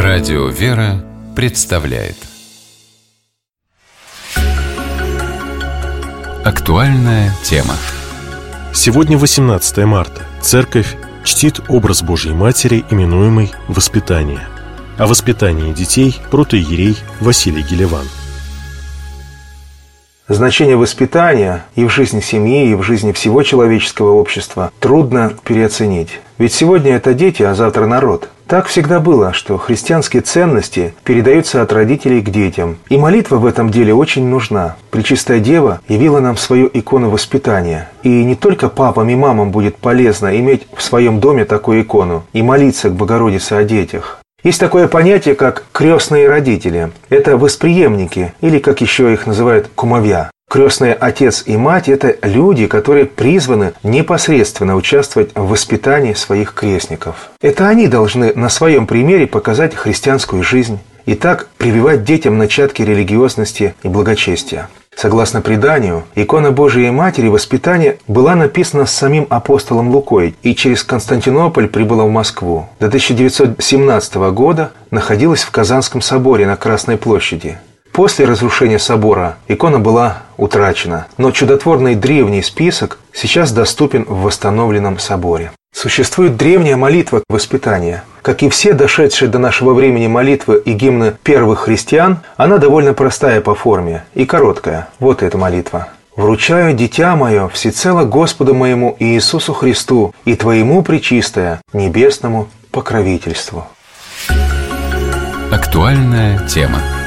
Радио «Вера» представляет актуальная тема. Сегодня 18 марта. Церковь чтит образ Божьей Матери, именуемый «Воспитание». О воспитании детей протоиерей Василий Гелеван. Значение воспитания и в жизни семьи, и в жизни всего человеческого общества трудно переоценить. Ведь сегодня это дети, а завтра народ. Так всегда было, что христианские ценности передаются от родителей к детям. И молитва в этом деле очень нужна. Пречистая Дева явила нам свою икону воспитания. И не только папам и мамам будет полезно иметь в своем доме такую икону и молиться к Богородице о детях. Есть такое понятие, как крестные родители. Это восприемники, или, как еще их называют, кумовья. Крестный отец и мать – это люди, которые призваны непосредственно участвовать в воспитании своих крестников. Это они должны на своем примере показать христианскую жизнь и так прививать детям начатки религиозности и благочестия. Согласно преданию, икона Божией Матери воспитания была написана самим апостолом Лукой и через Константинополь прибыла в Москву. До 1917 года находилась в Казанском соборе на Красной площади. После разрушения собора икона была утрачена, но чудотворный древний список сейчас доступен в восстановленном соборе. Существует древняя молитва воспитания. Как и все дошедшие до нашего времени молитвы и гимны первых христиан, она довольно простая по форме и короткая. Вот эта молитва. «Вручаю дитя мое всецело Господу моему Иисусу Христу и Твоему пречистое небесному покровительству». Актуальная тема.